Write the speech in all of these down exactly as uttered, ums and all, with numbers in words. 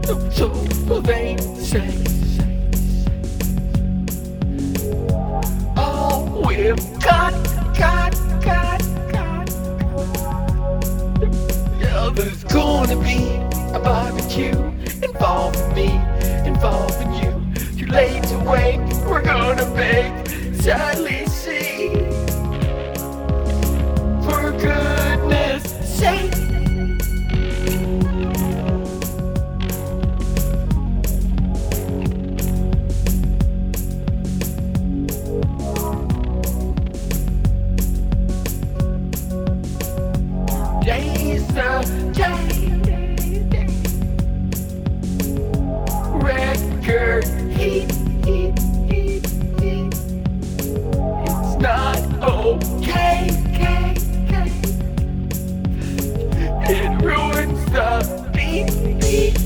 So they say, oh, we've got, got, got, got. Yeah, there's gonna be a barbecue involving me, involving you. Too late to wait, we're gonna bake, sadly see. For goodness sake. Day's the day. Record heat, heat, heat, heat. It's not okay, okay, okay. It ruins the beat, beat.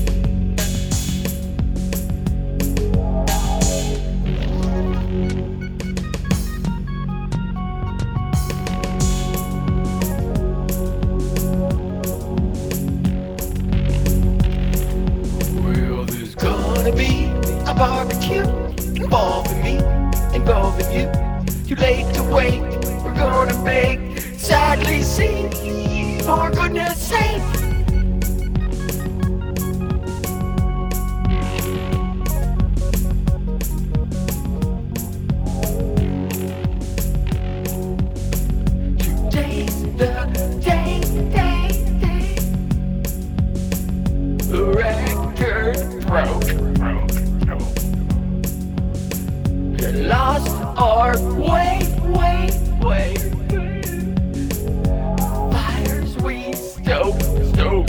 Well, there's gonna be a barbecue involving me, involving you. Too late to wait, we're gonna bake, sadly see, for goodness sake. Today's the day, day, day. The record broke, broke, broke. And lost our way, way, way. Fires we stoke, stoke.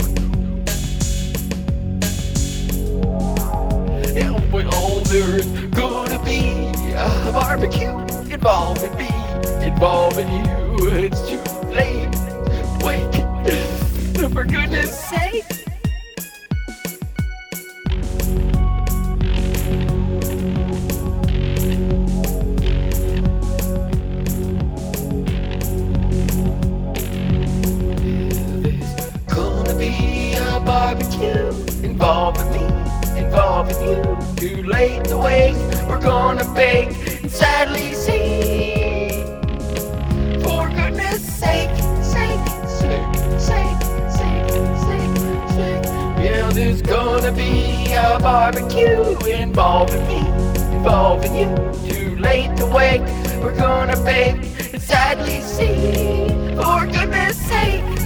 And well, there's gonna be a barbecue involving me, involving you. It's too late. Wait, for goodness sake. Barbecue involving me, involving you. Too late to wait, we're gonna bake and sadly see. For goodness sake, sake, sake, sake, sake, sake, sake. Yeah, there's gonna be a barbecue involving me, involving you. Too late to wait, we're gonna bake and sadly see. For goodness sake.